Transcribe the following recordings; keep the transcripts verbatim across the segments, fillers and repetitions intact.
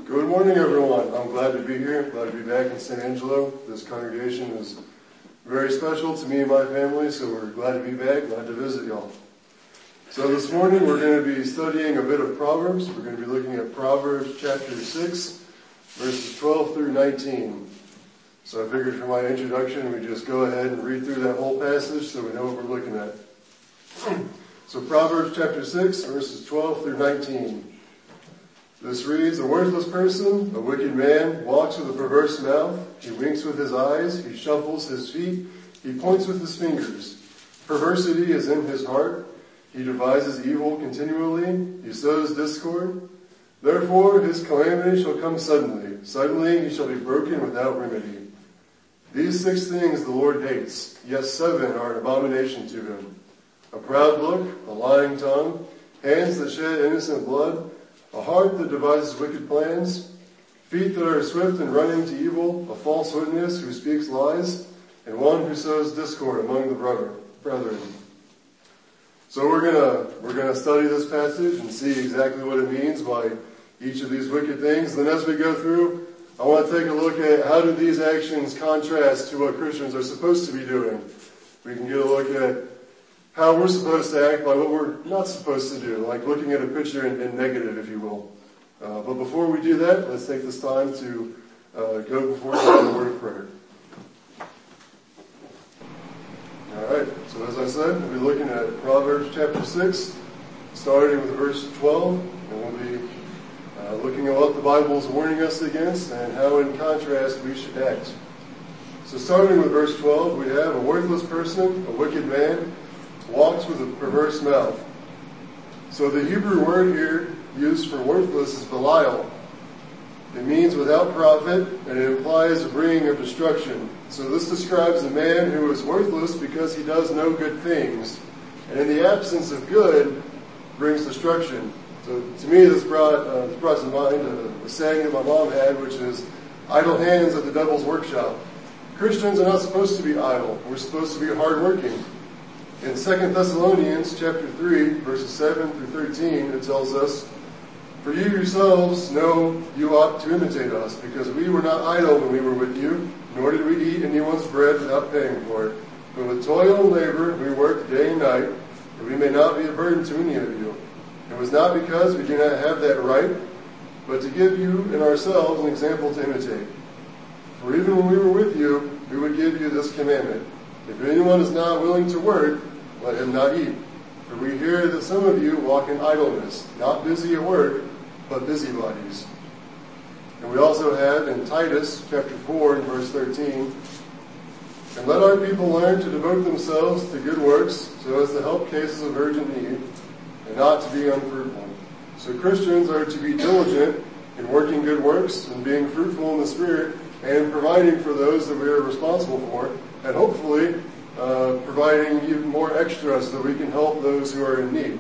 Good morning, everyone. I'm glad to be here. Glad to be back in San Angelo. This congregation is very special to me and my family, so we're glad to be back. Glad to visit y'all. So this morning we're going to be studying a bit of Proverbs. We're going to be looking at Proverbs chapter six, verses twelve through nineteen. So I figured for my introduction we just go ahead and read through that whole passage so we know what we're looking at. So Proverbs chapter six, verses twelve through nineteen. This reads, "A worthless person, a wicked man, walks with a perverse mouth. He winks with his eyes, he shuffles his feet, he points with his fingers. Perversity is in his heart. He devises evil continually. He sows discord. Therefore his calamity shall come suddenly. Suddenly he shall be broken without remedy. These six things the Lord hates. Yes, seven are an abomination to him. A proud look, a lying tongue, hands that shed innocent blood, a heart that devises wicked plans, feet that are swift in running to evil, a false witness who speaks lies, and one who sows discord among the brother, brethren." So we're gonna we're gonna study this passage and see exactly what it means by each of these wicked things. Then as we go through, I want to take a look at how do these actions contrast to what Christians are supposed to be doing. We can get a look at how we're supposed to act by what we're not supposed to do, like looking at a picture in, in negative, if you will. Uh, but before we do that, let's take this time to uh, go before God in a word of prayer. Alright, so as I said, we'll be looking at Proverbs chapter six, starting with verse twelve, and we'll be uh, looking at what the Bible is warning us against and how in contrast we should act. So starting with verse twelve, we have a worthless person, a wicked man, walks with a perverse mouth. So the Hebrew word here used for worthless is Belial. It means without profit, and it implies a bringing of destruction. So this describes a man who is worthless because he does no good things, and in the absence of good, brings destruction. So to me, this brought, uh, this brought to mind a, a saying that my mom had, which is, "Idle hands at the devil's workshop." Christians are not supposed to be idle. We're supposed to be hardworking. In Second Thessalonians chapter three, verses seven through thirteen, it tells us, "For you yourselves know you ought to imitate us, because we were not idle when we were with you, nor did we eat anyone's bread without paying for it. But with toil and labor we worked day and night, that we may not be a burden to any of you. It was not because we do not have that right, but to give you and ourselves an example to imitate. For even when we were with you, we would give you this commandment: if anyone is not willing to work, let him not eat. For we hear that some of you walk in idleness, not busy at work, but busybodies." And we also have in Titus chapter four and verse thirteen, "And let our people learn to devote themselves to good works, so as to help cases of urgent need, and not to be unfruitful." So Christians are to be diligent in working good works and being fruitful in the Spirit and providing for those that we are responsible for, and hopefully uh, providing even more extra so that we can help those who are in need.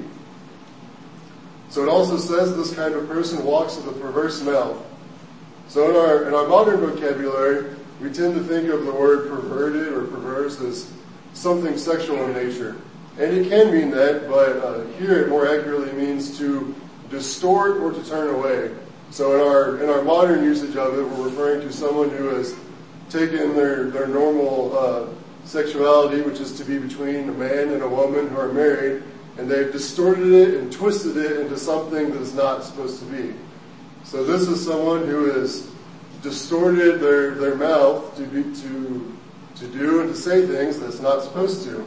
So it also says this kind of person walks with a perverse mouth. So in our in our modern vocabulary, we tend to think of the word perverted or perverse as something sexual in nature. And it can mean that, but uh, here it more accurately means to distort or to turn away. So in our in our modern usage of it, we're referring to someone who has taken their, their normal uh, sexuality, which is to be between a man and a woman who are married, and they've distorted it and twisted it into something that is not supposed to be. So this is someone who has distorted their, their mouth to be to to do and to say things that's not supposed to.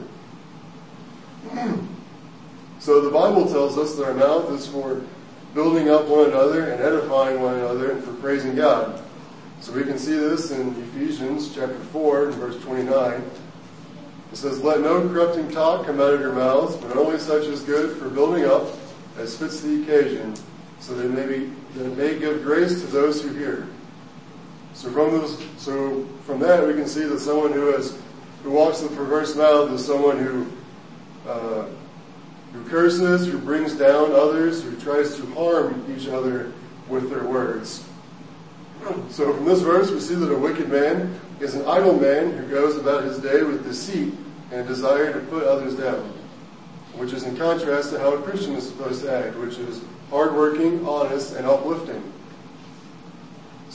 So the Bible tells us that our mouth is for building up one another and edifying one another and for praising God. So we can see this in Ephesians chapter four and verse twenty-nine. It says, "Let no corrupting talk come out of your mouths, but only such as good for building up, as fits the occasion, so that it may be that it may give grace to those who hear." So from those, so from that we can see that someone who has who walks with a perverse mouth is someone who uh, who curses, who brings down others, who tries to harm each other with their words. So from this verse we see that a wicked man is an idle man who goes about his day with deceit and a desire to put others down, which is in contrast to how a Christian is supposed to act, which is hardworking, honest, and uplifting.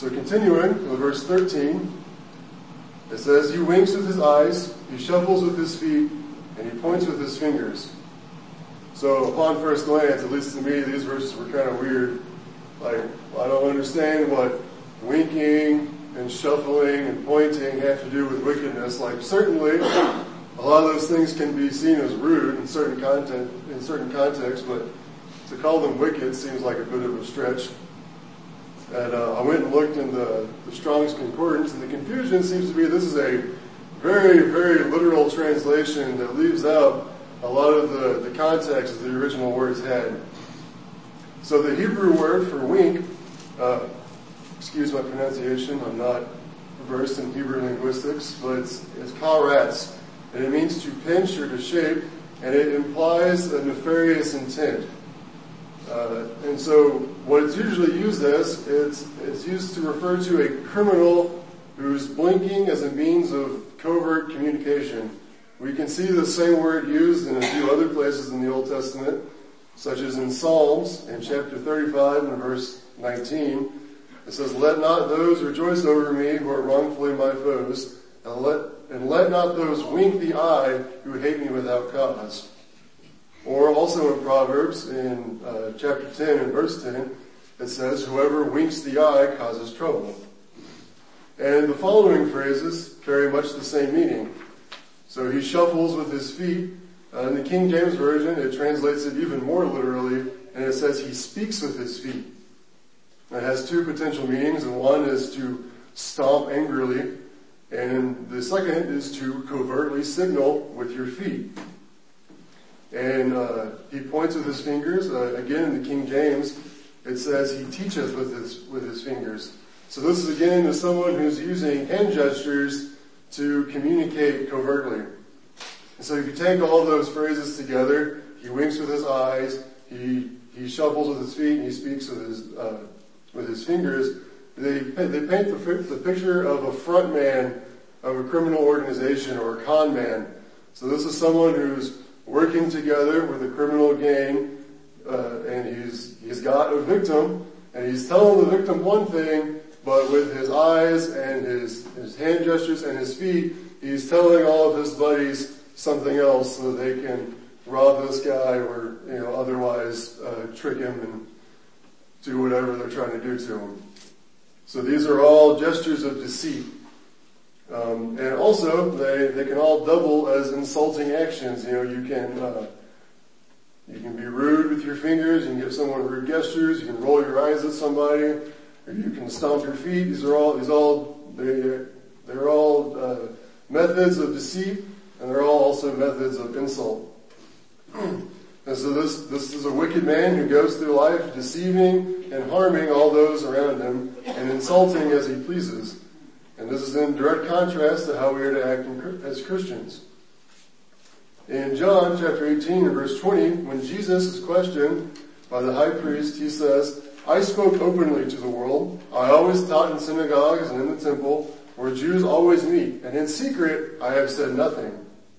So continuing with verse thirteen, it says, he winks with his eyes, he shuffles with his feet, and he points with his fingers. So upon first glance, at least to me, these verses were kind of weird. Like, I don't understand what winking and shuffling and pointing have to do with wickedness. Like, certainly, a lot of those things can be seen as rude in certain content, in certain contexts, but to call them wicked seems like a bit of a stretch. And uh, I went and looked in the, the Strong's Concordance, and the confusion seems to be this is a very, very literal translation that leaves out a lot of the, the context that the original words had. So the Hebrew word for wink, uh, excuse my pronunciation, I'm not versed in Hebrew linguistics, but it's, it's karatz, and it means to pinch or to shape, and it implies a nefarious intent. Uh, and so what it's usually used as, it's, it's used to refer to a criminal who's blinking as a means of covert communication. We can see the same word used in a few other places in the Old Testament, such as in Psalms in chapter thirty-five and verse nineteen. It says, let not those rejoice over me who are wrongfully my foes, and let, and let not those wink the eye who hate me without cause. Or also in Proverbs, in uh, chapter ten and verse ten, it says, whoever winks the eye causes trouble. And the following phrases carry much the same meaning. So he shuffles with his feet. Uh, in the King James Version, it translates it even more literally, and it says he speaks with his feet. It has two potential meanings, and one is to stomp angrily, and the second is to covertly signal with your feet. And uh, he points with his fingers. Uh, again, in the King James, it says he teacheth with his with his fingers. So this is again to someone who's using hand gestures to communicate covertly. And so if you take all those phrases together, he winks with his eyes, he he shuffles with his feet, and he speaks with his uh, with his fingers. They they paint the the picture of a front man of a criminal organization or a con man. So this is someone who's working together with a criminal gang, uh, and he's he's got a victim, and he's telling the victim one thing, but with his eyes and his his hand gestures and his feet, he's telling all of his buddies something else so that they can rob this guy or, you know, otherwise uh, trick him and do whatever they're trying to do to him. So these are all gestures of deceit. Um, and also, they, they can all double as insulting actions. You know, you can, uh, you can be rude with your fingers, you can give someone rude gestures, you can roll your eyes at somebody, or you can stomp your feet. These are all, these all, they, they're all, uh, methods of deceit, and they're all also methods of insult. And so this, this is a wicked man who goes through life deceiving and harming all those around him and insulting as he pleases. And this is in direct contrast to how we are to act in, as Christians. In John chapter eighteen and verse twenty, when Jesus is questioned by the high priest, he says, I spoke openly to the world. I always taught in synagogues and in the temple, where Jews always meet, and in secret I have said nothing.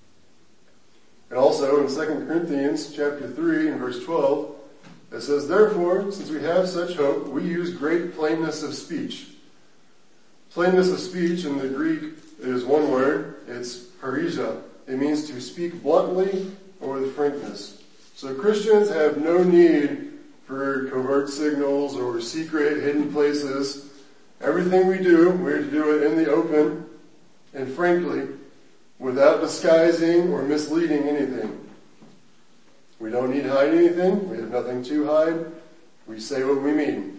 And also in Second Corinthians chapter three and verse twelve, it says, therefore, since we have such hope, we use great plainness of speech. Plainness of speech in the Greek is one word. It's parisia. It means to speak bluntly or with frankness. So Christians have no need for covert signals or secret hidden places. Everything we do, we're to do it in the open and frankly, without disguising or misleading anything. We don't need to hide anything. We have nothing to hide. We say what we mean.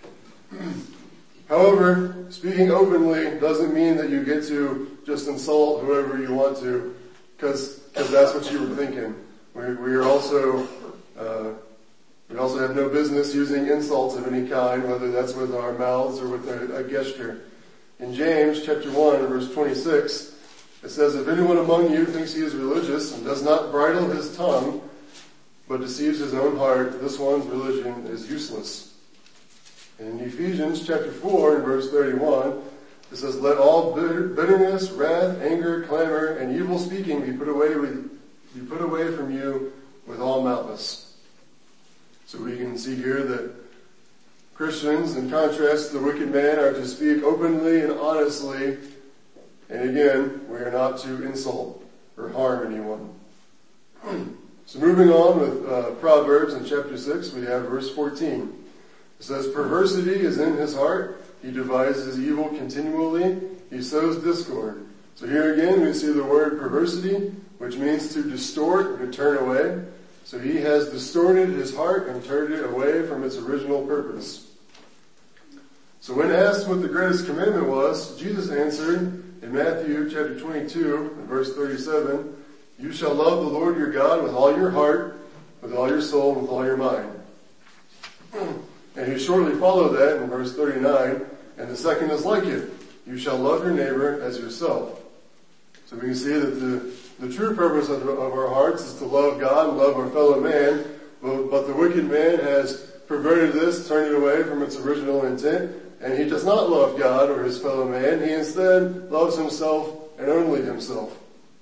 However, speaking openly doesn't mean that you get to just insult whoever you want to, because that's what you were thinking. We, we are also uh, we also have no business using insults of any kind, whether that's with our mouths or with a, a gesture. In James chapter one, verse twenty-six, it says, if anyone among you thinks he is religious and does not bridle his tongue, but deceives his own heart, this one's religion is useless. In Ephesians chapter four and verse thirty-one, it says, let all bitterness, wrath, anger, clamor, and evil speaking be put away with, be put away from you with all malice. So we can see here that Christians, in contrast to the wicked man, are to speak openly and honestly. And again, we are not to insult or harm anyone. So moving on with uh, Proverbs in chapter six, we have verse fourteen. It says, perversity is in his heart. He devises evil continually. He sows discord. So here again, we see the word perversity, which means to distort or to turn away. So he has distorted his heart and turned it away from its original purpose. So when asked what the greatest commandment was, Jesus answered in Matthew chapter twenty-two, verse thirty-seven, you shall love the Lord your God with all your heart, with all your soul, with all your mind. And he shortly followed that in verse thirty-nine, and the second is like it. You shall love your neighbor as yourself. So we can see that the, the true purpose of, of our hearts is to love God and love our fellow man, but, but the wicked man has perverted this, turned it away from its original intent, and he does not love God or his fellow man. He instead loves himself and only himself.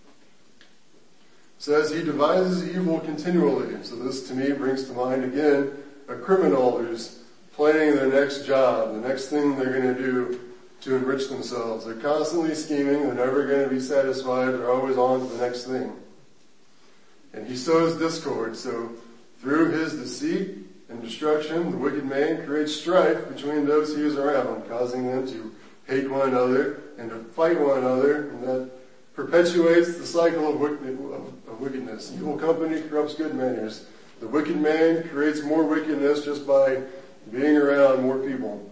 It says he devises evil continually. So this to me brings to mind again a criminal who's planning their next job, the next thing they're going to do to enrich themselves. They're constantly scheming. They're never going to be satisfied. They're always on to the next thing. And he sows discord. So through his deceit and destruction, the wicked man creates strife between those he is around, causing them to hate one another and to fight one another, and that perpetuates the cycle of, wicked, of, of wickedness. Evil company corrupts good manners. The wicked man creates more wickedness just by being around more people.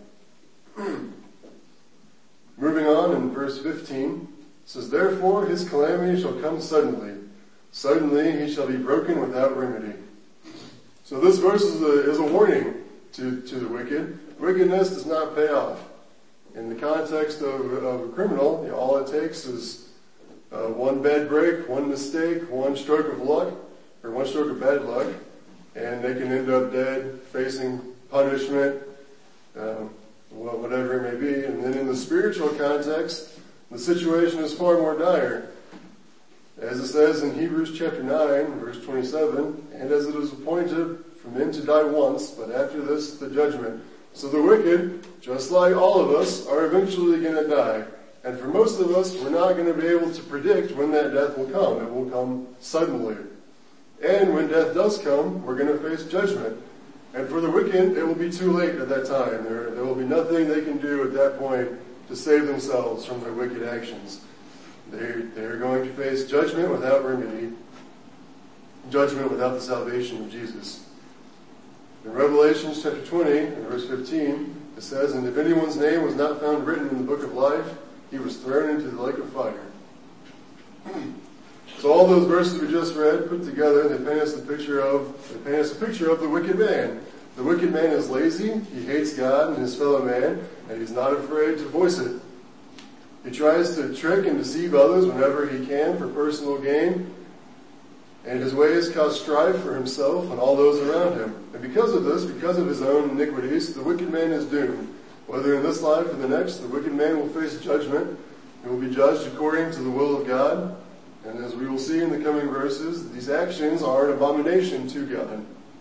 Moving on in verse fifteen, it says, therefore his calamity shall come suddenly. Suddenly he shall be broken without remedy. So this verse is a, is a warning to, to the wicked. Wickedness does not pay off. In the context of, of a criminal, you know, all it takes is uh, one bad break, one mistake, one stroke of luck, or one stroke of bad luck, and they can end up dead, facing punishment, um, whatever it may be. And then in the spiritual context, the situation is far more dire. As it says in Hebrews chapter nine, verse twenty-seven, and as it is appointed for men to die once, but after this the judgment. So the wicked, just like all of us, are eventually going to die. And for most of us, we're not going to be able to predict when that death will come. It will come suddenly. And when death does come, we're going to face judgment. And for the wicked, it will be too late at that time. There, there will be nothing they can do at that point to save themselves from their wicked actions. They, they're going to face judgment without remedy, judgment without the salvation of Jesus. In Revelation chapter twenty, in verse fifteen, it says, and if anyone's name was not found written in the book of life, he was thrown into the lake of fire. So all those verses we just read put together, they paint us a picture of they paint us a picture of the wicked man. The wicked man is lazy, he hates God and his fellow man, and he's not afraid to voice it. He tries to trick and deceive others whenever he can for personal gain, and his ways cause strife for himself and all those around him. And because of this, because of his own iniquities, the wicked man is doomed. Whether in this life or the next, the wicked man will face judgment. He will be judged according to the will of God. And as we will see in the coming verses, these actions are an abomination to God.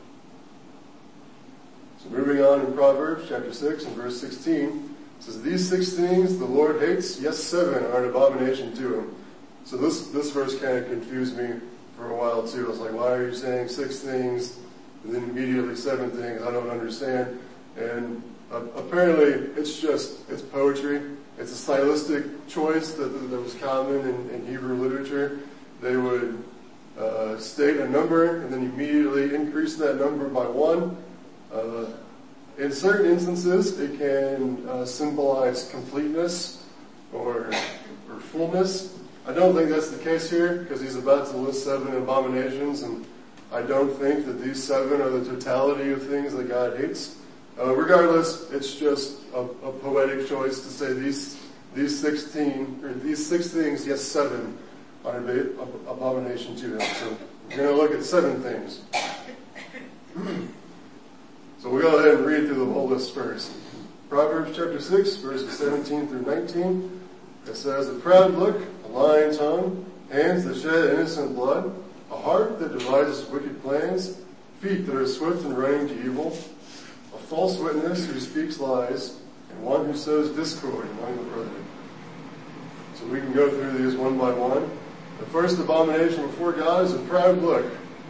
So moving on in Proverbs chapter six and verse sixteen, it says, these six things the Lord hates, yes, seven are an abomination to him. So this, this verse kind of confused me for a while too. I was like, why are you saying six things and then immediately seven things? I don't understand. And uh, apparently it's just, it's poetry. It's a stylistic choice that, that was common in, in Hebrew literature. They would uh, state a number and then immediately increase that number by one. Uh, in certain instances, it can uh, symbolize completeness or, or fullness. I don't think that's the case here because he's about to list seven abominations, and I don't think that these seven are the totality of things that God hates. Uh, regardless, it's just a, a poetic choice to say these these sixteen or these six things, yes, seven are an abomination to him. So we're going to look at seven things. So we'll go ahead and read through the whole list first. Proverbs chapter six, verses seventeen through nineteen. It says, a proud look, a lying tongue, hands that shed innocent blood, a heart that devises wicked plans, feet that are swift in running to evil, a false witness who speaks lies, and one who sows discord among the brethren. So we can go through these one by one. The first abomination before God is a proud look.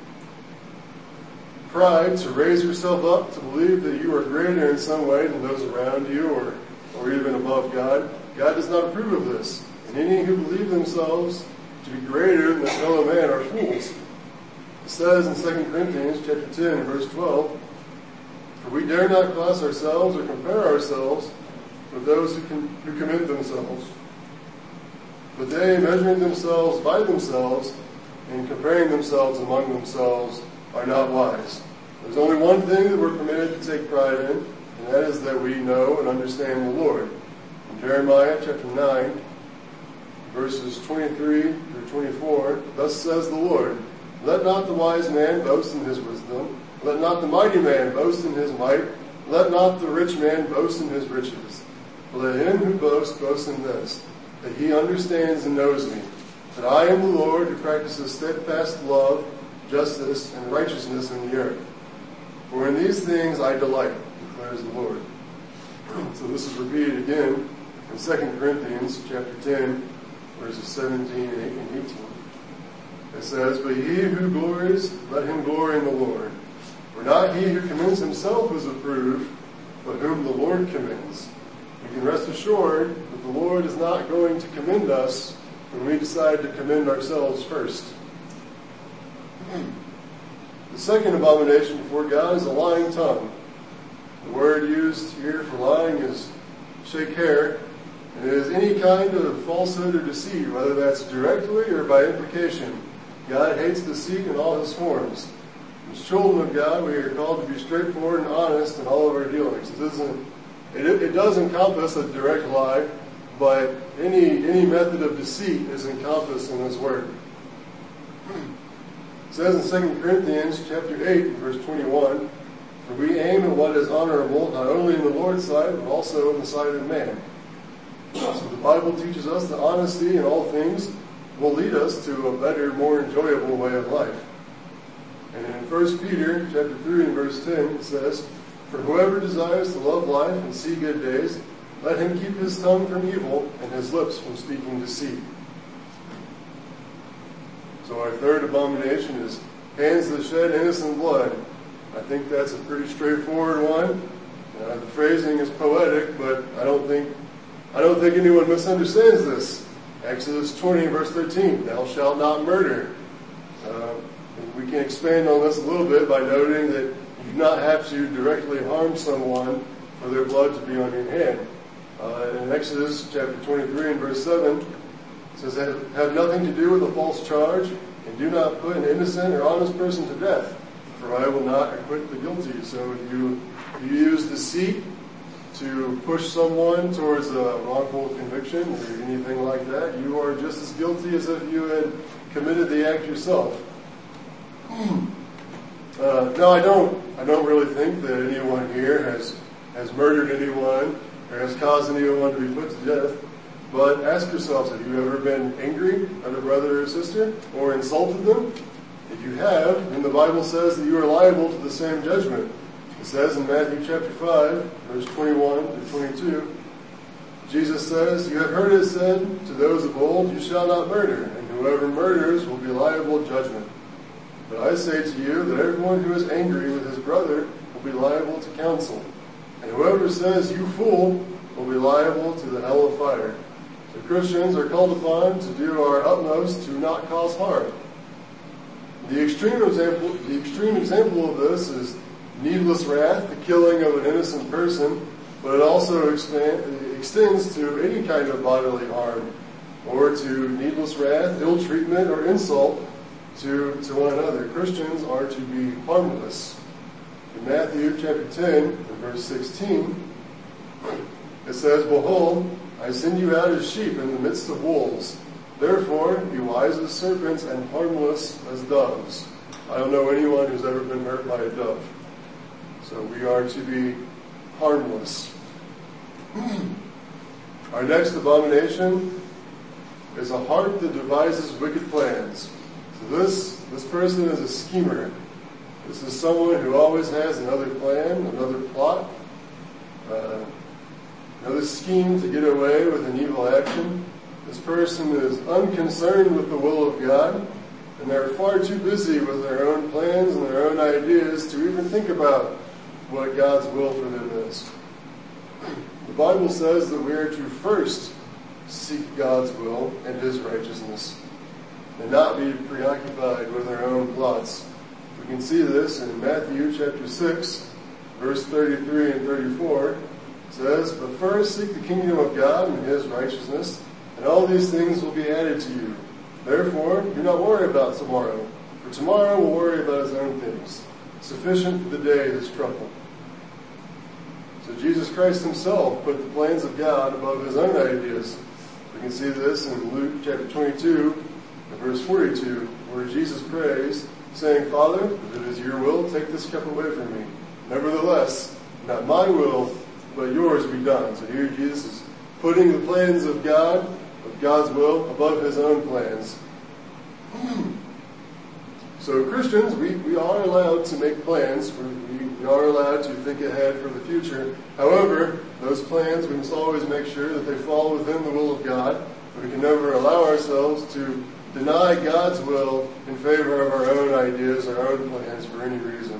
Pride, to raise yourself up, to believe that you are greater in some way than those around you or, or even above God. God does not approve of this. And any who believe themselves to be greater than their fellow man are fools. It says in Second Corinthians chapter ten, verse twelve, for we dare not class ourselves or compare ourselves with those who, can, who commend themselves. But they, measuring themselves by themselves and comparing themselves among themselves, are not wise. There's only one thing that we're permitted to take pride in, and that is that we know and understand the Lord. In Jeremiah chapter nine, verses twenty-three through twenty-four, thus says the Lord, let not the wise man boast in his wisdom, let not the mighty man boast in his might, let not the rich man boast in his riches. But let him who boasts boast in this, that he understands and knows me, that I am the Lord who practices steadfast love, justice, and righteousness in the earth. For in these things I delight, declares the Lord. So this is repeated again in Second Corinthians chapter ten, verses seventeen and eighteen. It says, but he who glories, let him glory in the Lord. For not he who commends himself is approved, but whom the Lord commends. We can rest assured that the Lord is not going to commend us when we decide to commend ourselves first. The second abomination before God is a lying tongue. The word used here for lying is sheker, and it is any kind of falsehood or deceit, whether that's directly or by implication. God hates deceit in all his forms. As children of God, we are called to be straightforward and honest in all of our dealings. It doesn't, it, it does encompass a direct lie, but any any method of deceit is encompassed in this word. It says in Second Corinthians chapter eight, verse twenty-one, for we aim at what is honorable, not only in the Lord's sight, but also in the sight of man. So the Bible teaches us that honesty in all things will lead us to a better, more enjoyable way of life. And in First Peter chapter three and verse ten, it says, for whoever desires to love life and see good days, let him keep his tongue from evil and his lips from speaking deceit. So our third abomination is hands that shed innocent blood. I think that's a pretty straightforward one. Uh, the phrasing is poetic, but I don't think I don't think anyone misunderstands this. Exodus twenty, verse thirteen, thou shalt not murder. Uh, we can expand on this a little bit by noting that you do not have to directly harm someone for their blood to be on your hand. Uh, in Exodus chapter twenty-three and verse seven, it says, have nothing to do with a false charge, and do not put an innocent or honest person to death, for I will not acquit the guilty. So if you, if you use deceit to push someone towards a wrongful conviction or anything like that, you are just as guilty as if you had committed the act yourself. Uh, no, I don't. I don't really think that anyone here has has murdered anyone or has caused anyone to be put to death. But ask yourselves: have you ever been angry at a brother or sister or insulted them? If you have, then the Bible says that you are liable to the same judgment. It says in Matthew chapter five, verse twenty-one to twenty-two, Jesus says, you have heard it said to those of old, you shall not murder, and whoever murders will be liable to judgment. But I say to you that everyone who is angry with his brother will be liable to counsel, and whoever says, you fool, will be liable to the hell of fire. So Christians are called upon to do our utmost to not cause harm. The extreme example, the extreme example of this is needless wrath, the killing of an innocent person, but it also expand, extends to any kind of bodily harm, or to needless wrath, ill treatment, or insult to, to one another. Christians are to be harmless. In Matthew chapter ten, and verse sixteen, it says, behold, I send you out as sheep in the midst of wolves. Therefore, be wise as serpents and harmless as doves. I don't know anyone who's ever been hurt by a dove. So we are to be harmless. Our next abomination is a heart that devises wicked plans. So this, this person is a schemer. This is someone who always has another plan, another plot, uh, another scheme to get away with an evil action. This person is unconcerned with the will of God, and they're far too busy with their own plans and their own ideas to even think about what God's will for them is. The Bible says that we are to first seek God's will and His righteousness, and not be preoccupied with our own plots. We can see this in Matthew chapter six, verse thirty-three and thirty-four. It says, "But first seek the kingdom of God and His righteousness, and all these things will be added to you. Therefore, do not worry about tomorrow, for tomorrow will worry about its own things. Sufficient for the day is trouble." So Jesus Christ Himself put the plans of God above His own ideas. We can see this in Luke chapter twenty-two, and verse forty-two, where Jesus prays, saying, "Father, if it is your will, take this cup away from me. Nevertheless, not my will, but yours be done." So here Jesus is putting the plans of God, of God's will, above His own plans. So Christians, we, we are allowed to make plans. We, we are allowed to think ahead for the future. However, those plans, we must always make sure that they fall within the will of God. We can never allow ourselves to deny God's will in favor of our own ideas, our own plans for any reason.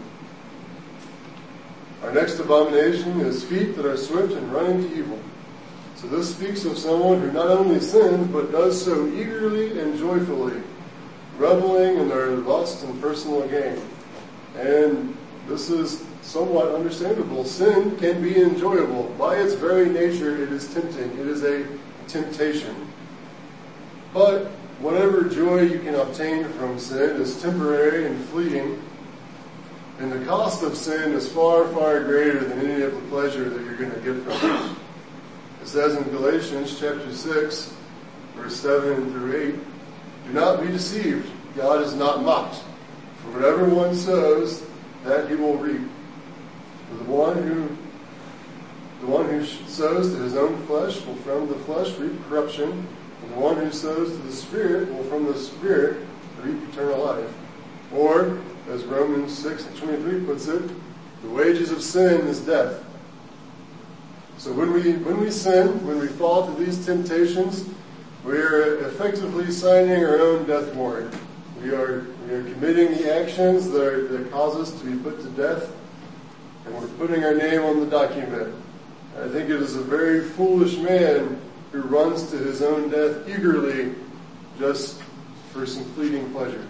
Our next abomination is feet that are swift in running to evil. So this speaks of someone who not only sins, but does so eagerly and joyfully, reveling in their lust and personal gain. And this is somewhat understandable. Sin can be enjoyable. By its very nature, it is tempting. It is a temptation. But whatever joy you can obtain from sin is temporary and fleeting. And the cost of sin is far, far greater than any of the pleasure that you're going to get from it. It says in Galatians chapter six, verse seven through eight, "Do not be deceived. God is not mocked. For whatever one sows, that he will reap. For the one who the one who sows to his own flesh will from the flesh reap corruption, and the one who sows to the Spirit will from the Spirit reap eternal life." Or, as Romans six and twenty-three puts it, "The wages of sin is death." So when we when we sin, when we fall to these temptations, we are effectively signing our own death warrant. We are we are committing the actions that, are, that cause us to be put to death, and we're putting our name on the document. I think it is a very foolish man who runs to his own death eagerly just for some fleeting pleasure.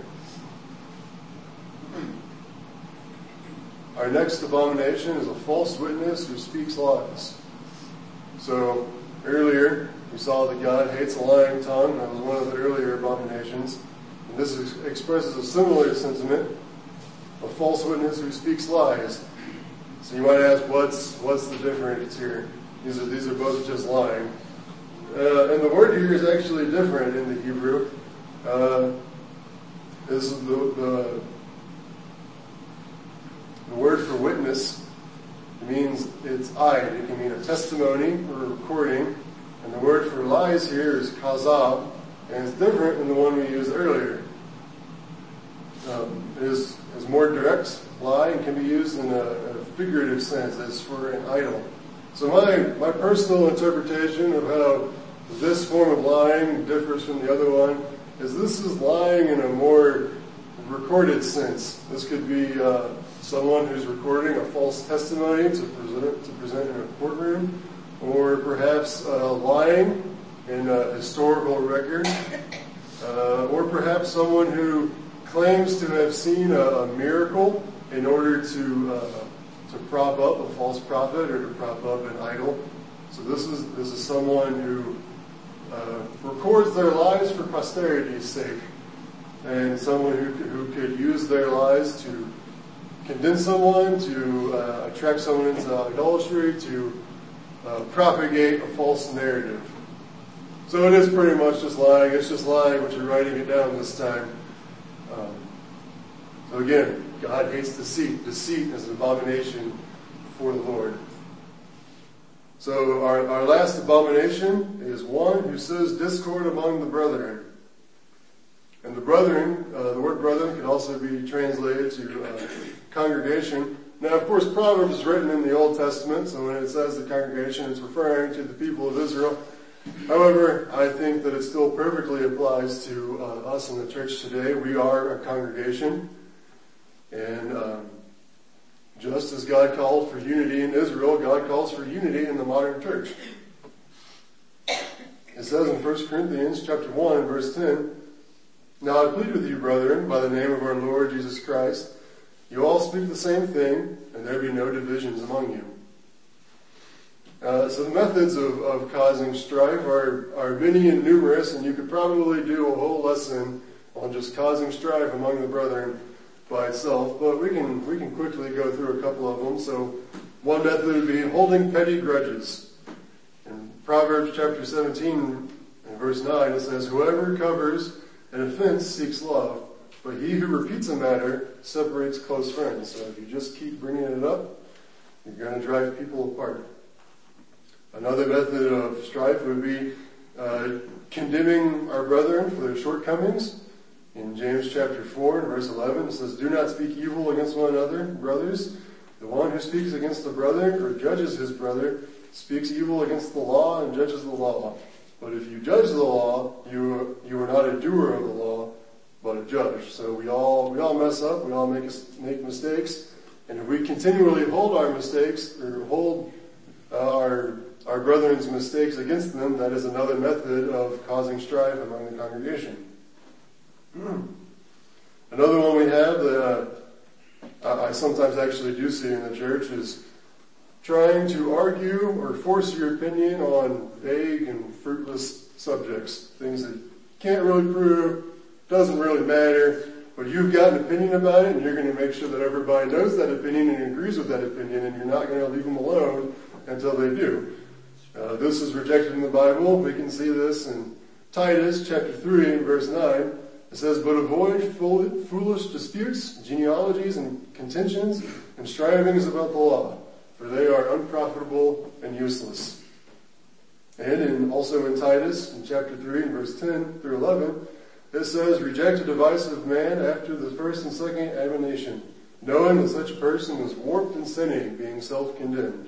Our next abomination is a false witness who speaks lies. So earlier we saw that God hates a lying tongue. That was one of the earlier abominations. And this ex- expresses a similar sentiment, a false witness who speaks lies. So you might ask, what's what's the difference here? These are these are both just lying. Uh, and the word here is actually different in the Hebrew. Uh, is the, the the word for witness means it's eyed. It can mean a testimony or a recording. And the word for lies here is kazab, and it's different than the one we used earlier. Um, it is, is more direct. Lie and can be used in a, a figurative sense, as for an idol. So my, my personal interpretation of how this form of lying differs from the other one is this is lying in a more recorded sense. This could be uh, someone who's recording a false testimony to present, to present in a courtroom, or perhaps uh, lying in a historical record, uh, or perhaps someone who claims to have seen a, a miracle in order to uh, to prop up a false prophet or to prop up an idol. So this is this is someone who uh, records their lies for posterity's sake, and someone who who could use their lies to convince someone, to uh, attract someone into idolatry, to uh, propagate a false narrative. So it is pretty much just lying. It's just lying, but you're writing it down this time. Um, so again, God hates deceit. Deceit is an abomination before the Lord. So our, our last abomination is one who sows discord among the brethren. And the brethren, uh, the word brethren can also be translated to uh, congregation. Now, of course, Proverbs is written in the Old Testament, so when it says the congregation, it's referring to the people of Israel. However, I think that it still perfectly applies to uh, us in the church today. We are a congregation, and um, just as God called for unity in Israel, God calls for unity in the modern church. It says in First Corinthians chapter one and verse ten, "Now I plead with you, brethren, by the name of our Lord Jesus Christ, you all speak the same thing, and there be no divisions among you." Uh, so the methods of, of causing strife are, are many and numerous, and you could probably do a whole lesson on just causing strife among the brethren by itself, but we can we can quickly go through a couple of them. So one method would be holding petty grudges. In Proverbs chapter seventeen and verse nine, it says, "Whoever covers an offense seeks love, but he who repeats a matter separates close friends." So if you just keep bringing it up, you're going to drive people apart. Another method of strife would be uh, condemning our brethren for their shortcomings. In James chapter four and verse eleven, it says, "Do not speak evil against one another, brothers. The one who speaks against a brother or judges his brother speaks evil against the law and judges the law. But if you judge the law, you you are not a doer of the law, but a judge." So we all we all mess up. We all make make mistakes, and if we continually hold our mistakes or hold uh, our our brethren's mistakes against them, that is another method of causing strife among the congregation. Another one we have that uh, I sometimes actually do see in the church is trying to argue or force your opinion on vague and fruitless subjects, things that can't really prove, doesn't really matter, but you've got an opinion about it, and you're going to make sure that everybody knows that opinion and agrees with that opinion, and you're not going to leave them alone until they do. Uh, this is rejected in the Bible. We can see this in Titus chapter three and verse nine. It says, "But avoid foolish disputes, genealogies, and contentions, and strivings about the law, for they are unprofitable and useless." And in, also in Titus, in chapter three and verse ten through eleven, it says, "Reject a divisive man after the first and second admonition, knowing that such a person is warped and sinning, being self-condemned."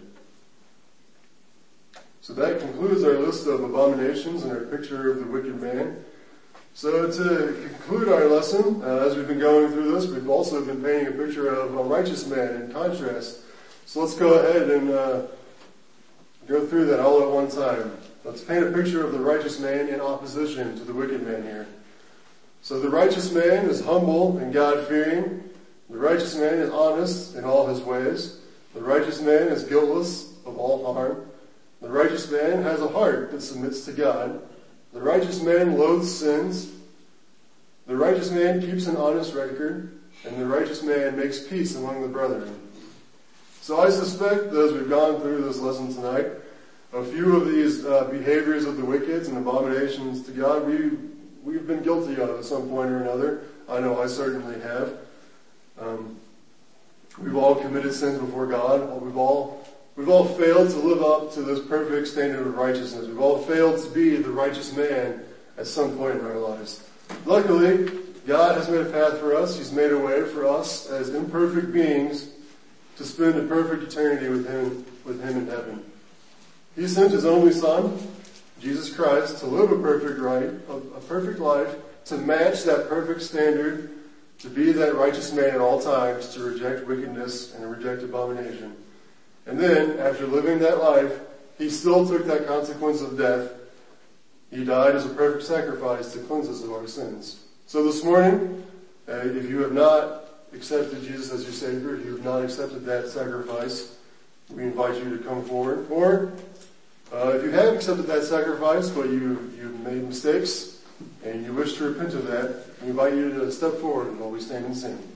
So that concludes our list of abominations and our picture of the wicked man. So to conclude our lesson, uh, as we've been going through this, we've also been painting a picture of a righteous man in contrast. So let's go ahead and uh, go through that all at one time. Let's paint a picture of the righteous man in opposition to the wicked man here. So the righteous man is humble and God-fearing. The righteous man is honest in all his ways. The righteous man is guiltless of all harm. The righteous man has a heart that submits to God. The righteous man loathes sins. The righteous man keeps an honest record. And the righteous man makes peace among the brethren. So I suspect that as we've gone through this lesson tonight, a few of these uh, behaviors of the wicked and abominations to God, we, we've been guilty of at some point or another. I know I certainly have. Um, we've all committed sins before God. We've all We've all failed to live up to this perfect standard of righteousness. We've all failed to be the righteous man at some point in our lives. Luckily, God has made a path for us. He's made a way for us as imperfect beings to spend a perfect eternity with Him, with Him in heaven. He sent His only Son, Jesus Christ, to live a perfect right, a perfect life, to match that perfect standard, to be that righteous man at all times, to reject wickedness and reject abomination. And then, after living that life, He still took that consequence of death. He died as a perfect sacrifice to cleanse us of our sins. So this morning, uh, if you have not accepted Jesus as your Savior, if you have not accepted that sacrifice, we invite you to come forward. Or, uh, if you have accepted that sacrifice, but you, you've made mistakes, and you wish to repent of that, we invite you to step forward while we stand and sing.